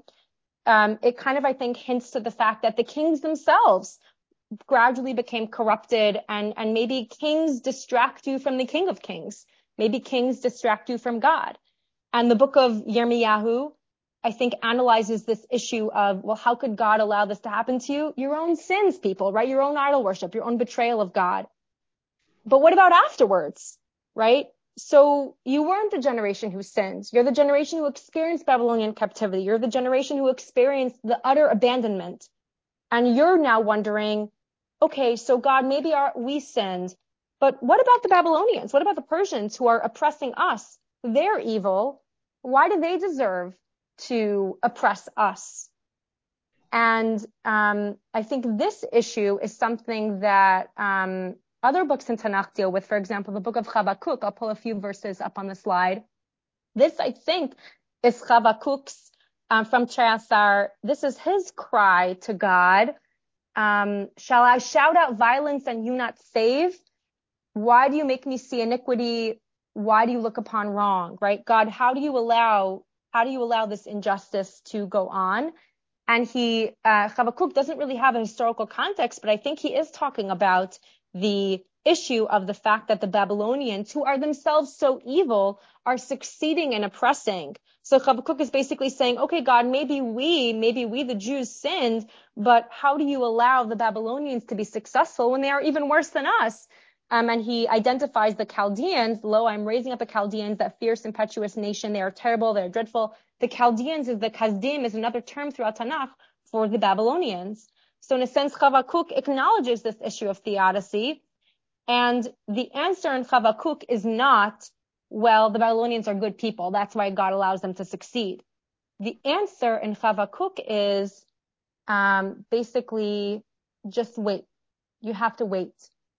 Speaker 1: it kind of, I think, hints to the fact that the kings themselves gradually became corrupted, and maybe kings distract you from the King of Kings. Maybe kings distract you from God. And the book of Yirmiyahu, I think, analyzes this issue of, well, how could God allow this to happen to you? Your own sins, people, right? Your own idol worship, your own betrayal of God. But what about afterwards, right? So you weren't the generation who sinned. You're the generation who experienced Babylonian captivity. You're the generation who experienced the utter abandonment. And you're now wondering, okay, so God, maybe we sinned, but what about the Babylonians? What about the Persians who are oppressing us? They're evil. Why do they deserve to oppress us? And I think this issue is something that other books in Tanakh deal with. For example, the book of Habakkuk. I'll pull a few verses up on the slide. This, I think, is Habakkuk's from Treyasar. This is his cry to God. Shall I shout out violence and you not save? Why do you make me see iniquity? Why do you look upon wrong? Right? God, how do you allow this injustice to go on? And Habakkuk doesn't really have a historical context, but I think he is talking about the issue of the fact that the Babylonians, who are themselves so evil, are succeeding in oppressing. So Habakkuk is basically saying, okay, God, maybe we, the Jews, sinned, but how do you allow the Babylonians to be successful when they are even worse than us? And he identifies the Chaldeans. Lo, I'm raising up the Chaldeans, that fierce, impetuous nation. They are terrible. They're dreadful. The Chaldeans the Kasdim is another term throughout Tanakh for the Babylonians. So in a sense, Habakkuk acknowledges this issue of theodicy. And the answer in Habakkuk is not, well, the Babylonians are good people. That's why God allows them to succeed. The answer in Habakkuk is basically just wait. You have to wait.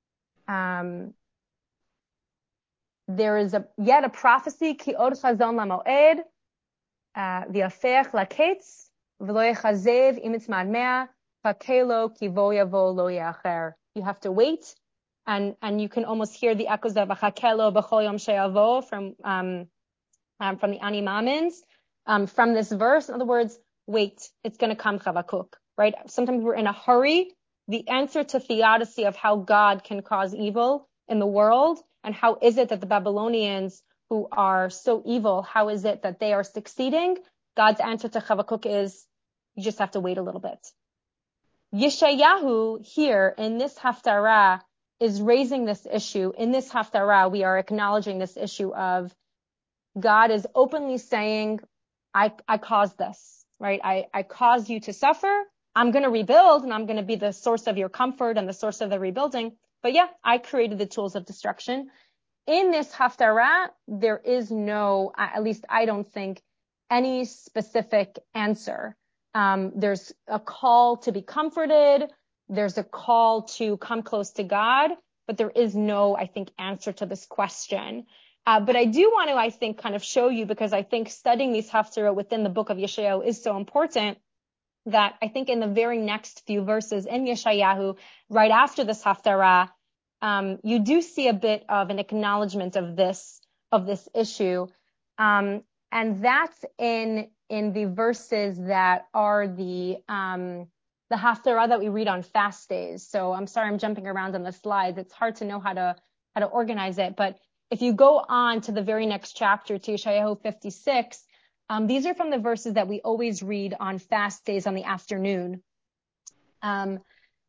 Speaker 1: There is yet a prophecy, ki od chazon lamoed, v'yafech laketz, v'lo yechazev im itzmadmea, fakelo ki vo yavo lo yacher. You have to wait, and you can almost hear the echoes of v'chakelo b'chol yom she'avo from the Ani Mamins, from this verse. In other words, wait, it's going to come, Habakkuk, right? Sometimes we're in a hurry. The answer to theodicy of how God can cause evil in the world, and how is it that the Babylonians, who are so evil, how is it that they are succeeding? God's answer to Habakkuk is, you just have to wait a little bit. Yeshayahu here in this Haftarah is raising this issue. In this Haftarah, we are acknowledging this issue of God is openly saying, I caused this, right? I caused you to suffer. I'm going to rebuild, and I'm going to be the source of your comfort and the source of the rebuilding. But yeah, I created the tools of destruction. In this Haftarah, there is no, at least I don't think, any specific answer. There's a call to be comforted. There's a call to come close to God, but there is no, I think, answer to this question. But I do want to, I think, kind of show you, because I think studying these Haftarah within the book of Yeshayahu is so important, that I think in the very next few verses in Yeshayahu, right after this Haftarah, you do see a bit of an acknowledgement of this issue. And that's in the verses that are the Haftarah that we read on fast days. So I'm sorry, I'm jumping around on the slides. It's hard to know how to organize it. But if you go on to the very next chapter, to Yeshayahu 56, these are from the verses that we always read on fast days on the afternoon. And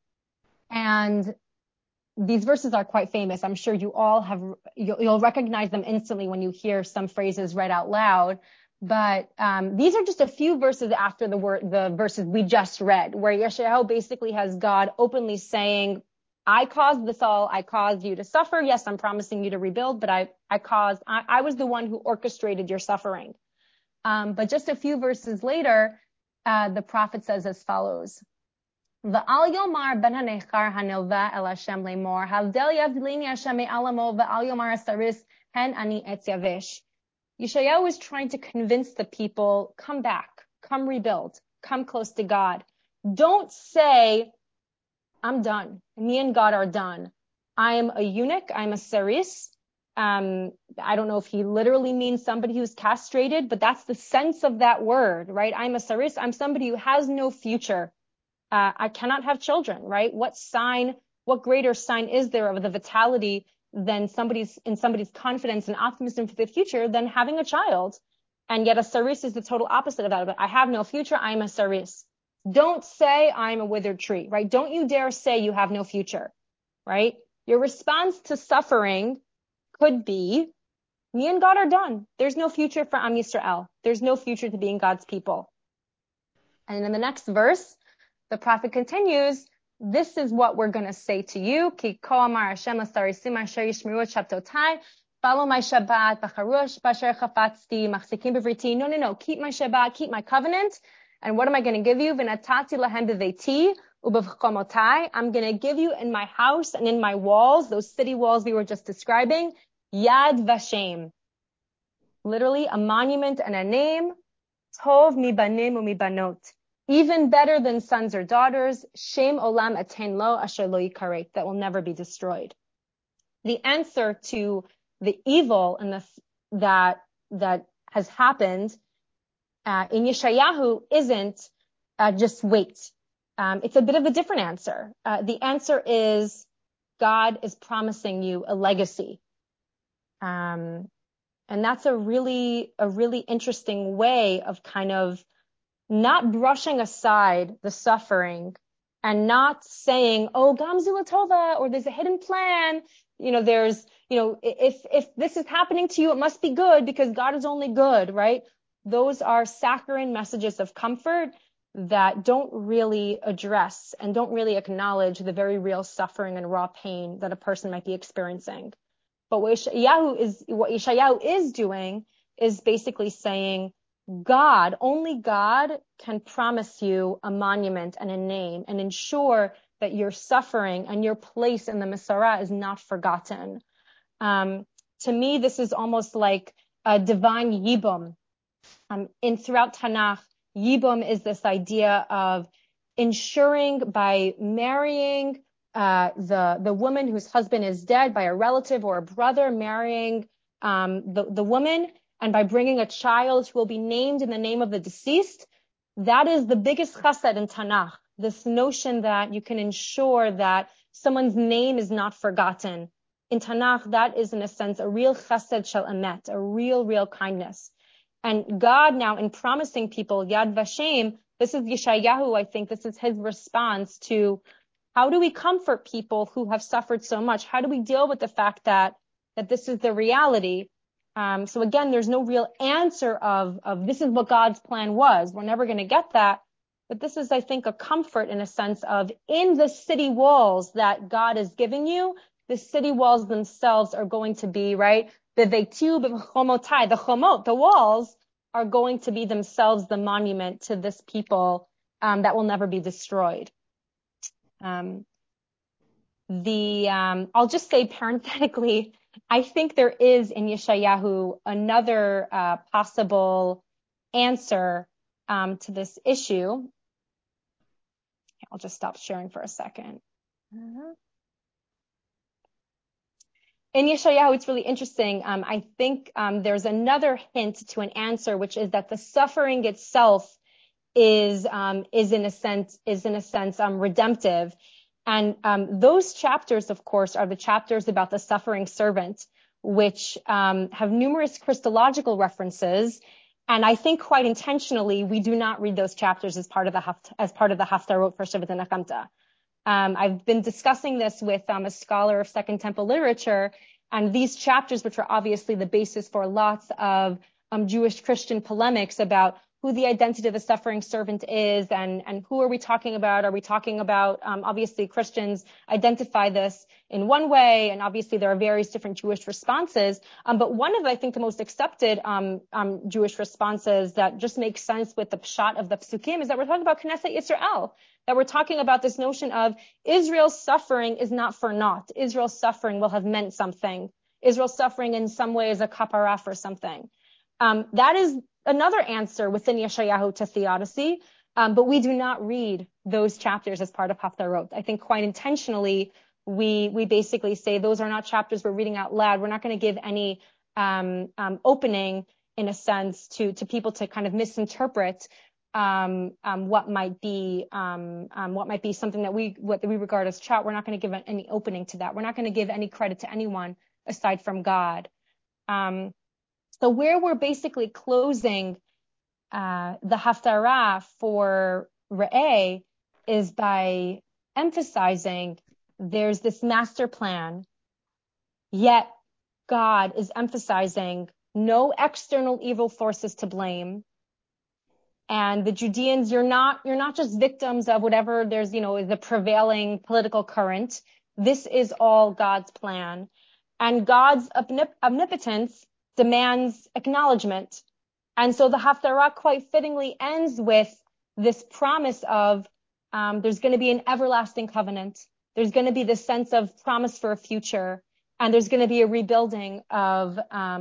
Speaker 1: these verses are quite famous. I'm sure you all you'll recognize them instantly when you hear some phrases read out loud. But these are just a few verses after the verses we just read, where Yeshayahu basically has God openly saying, I caused this all. I caused you to suffer. Yes, I'm promising you to rebuild, but I was the one who orchestrated your suffering. But just a few verses later, the prophet says as follows: V'al yomar ben hanechar hanilva el Hashem lemor, havdel yavdilini Hashem me'alamo v'al yomar asaris hen ani etz yavish. Yeshayahu is trying to convince the people, come back, come rebuild, come close to God. Don't say, I'm done. Me and God are done. I'm a eunuch. I'm a saris. I don't know if he literally means somebody who's castrated, but that's the sense of that word, right? I'm a saris. I'm somebody who has no future. I cannot have children, right? What greater sign is there of the vitality than somebody's confidence and optimism for the future than having a child? And yet a saris is the total opposite of that. But I have no future. I'm a saris. Don't say I'm a withered tree, right? Don't you dare say you have no future, right? Your response to suffering could be, me and God are done. There's no future for Am Yisrael. There's no future to being God's people. And in the next verse, the prophet continues, this is what we're going to say to you. Ki ko amar Hashem l'sarisim asher yishmeru et shabtotai, follow my Shabbat, b'charush b'asher chafatzti, machzikim b'vriti. No. Keep my Shabbat, keep my covenant. And what am I going to give you? V'natati lahem b'veiti u'b'vchomotai. I'm going to give you in my house and in my walls, those city walls we were just describing, Yad Vashem. Literally a monument and a name. Tov mibanim u'mibanot. Even better than sons or daughters, Shem Olam Aten Lo Asher Lo Yikaret, that will never be destroyed. The answer to the evil and that has happened in Yeshayahu isn't just wait. It's a bit of a different answer. The answer is God is promising you a legacy. And that's a really interesting way of kind of not brushing aside the suffering and not saying, oh, Gamzula Tova, or there's a hidden plan. If this is happening to you, it must be good because God is only good, right? Those are saccharine messages of comfort that don't really address and don't really acknowledge the very real suffering and raw pain that a person might be experiencing. But what Yeshayahu is doing is basically saying, only God can promise you a monument and a name and ensure that your suffering and your place in the Mesorah is not forgotten. To me, this is almost like a divine yibum. Throughout Tanakh, yibum is this idea of ensuring by marrying the woman whose husband is dead, by a relative or a brother marrying the woman, and by bringing a child who will be named in the name of the deceased. That is the biggest chesed in Tanakh, this notion that you can ensure that someone's name is not forgotten. In Tanakh, that is in a sense a real chesed shel emet, a real kindness. And God now, in promising people Yad Vashem, this is Yeshayahu, I think this is his response to how do we comfort people who have suffered so much? How do we deal with the fact that this is the reality? So again, there's no real answer of this is what God's plan was. We're never going to get that. But this is, I think, a comfort in a sense of in the city walls that God is giving you, the city walls themselves are going to be, right? The chomot, the walls are going to be themselves the monument to this people, that will never be destroyed. I'll just say parenthetically, I think there is in Yeshayahu another possible answer to this issue. I'll just stop sharing for a second. In Yeshayahu, it's really interesting. I think there's another hint to an answer, which is that the suffering itself is in a sense redemptive. And those chapters, of course, are the chapters about the suffering servant, which have numerous Christological references. And I think quite intentionally, we do not read those chapters as part of the Haftarot for Shevat HaNekamta. I've been discussing this with a scholar of Second Temple literature, and these chapters, which are obviously the basis for lots of Jewish-Christian polemics about who the identity of the suffering servant is and who are we talking about? Are we talking about, obviously Christians identify this in one way, and obviously there are various different Jewish responses. But one of, I think, the most accepted Jewish responses that just makes sense with the pshat of the psukim is that we're talking about Knesset Yisrael, that we're talking about this notion of Israel's suffering is not for naught. Israel's suffering will have meant something. Israel's suffering in some way is a kapara for something. That is another answer within Yeshayahu to theodicy, but we do not read those chapters as part of Haftarot. I think quite intentionally, we basically say those are not chapters we're reading out loud. We're not going to give any opening, in a sense, to people to kind of misinterpret what might be something that we regard as chat. We're not going to give any opening to that. We're not going to give any credit to anyone aside from God. So where we're basically closing the Haftarah for Re'eh is by emphasizing there's this master plan, yet God is emphasizing no external evil forces to blame. And the Judeans, you're not just victims of whatever there's, the prevailing political current. This is all God's plan. And God's omnipotence demands acknowledgement. And so the Haftarah quite fittingly ends with this promise of there's going to be an everlasting covenant. There's going to be this sense of promise for a future. And there's going to be a rebuilding of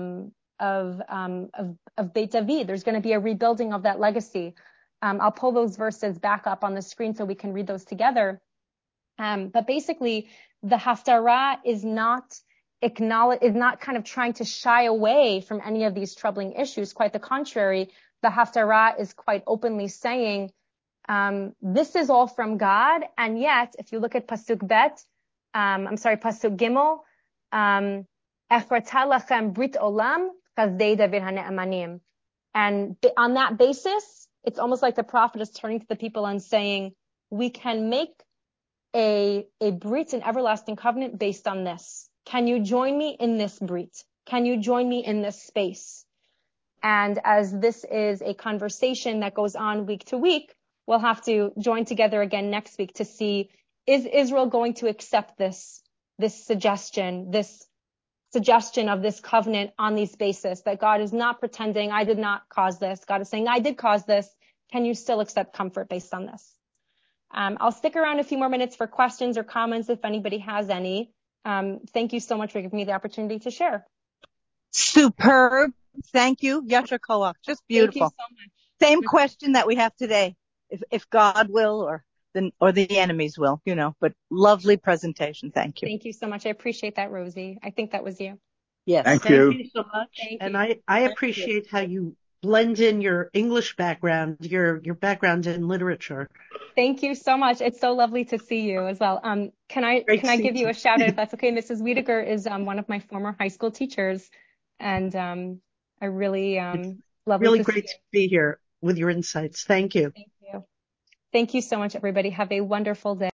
Speaker 1: Beit David. There's going to be a rebuilding of that legacy. I'll pull those verses back up on the screen so we can read those together. But basically, the Haftarah is not kind of trying to shy away from any of these troubling issues. Quite the contrary, the Haftarah is quite openly saying, this is all from God. And yet, if you look at Pasuk Pasuk Gimel, Echrata lachem brit olam chazdei David hane'amanim. And on that basis, it's almost like the prophet is turning to the people and saying, we can make a brit, an everlasting covenant based on this. Can you join me in this brit? Can you join me in this space? And as this is a conversation that goes on week to week, we'll have to join together again next week to see, is Israel going to accept this suggestion of this covenant on these basis, that God is not pretending I did not cause this. God is saying I did cause this. Can you still accept comfort based on this? I'll stick around a few more minutes for questions or comments if anybody has any. Thank you so much for giving me the opportunity to share.
Speaker 4: Superb. Thank you. Yasher Koach. Just beautiful.
Speaker 1: Thank you so much.
Speaker 4: Same question that we have today. If God will or the enemies will, but lovely presentation. Thank you.
Speaker 1: Thank you so much. I appreciate that, Rosie. I think that was you.
Speaker 4: Yes.
Speaker 5: Thank you
Speaker 6: so much.
Speaker 1: Thank
Speaker 6: and
Speaker 1: you.
Speaker 6: I appreciate how you blend in your English background, your background in literature.
Speaker 1: Thank you so much. It's so lovely to see you as well. Can I give you a shout out if that's okay? Mrs. Wiedeker is one of my former high school teachers, and I really love
Speaker 6: really great to be here with your insights. Thank you.
Speaker 1: Thank you. Thank you so much, everybody. Have a wonderful day.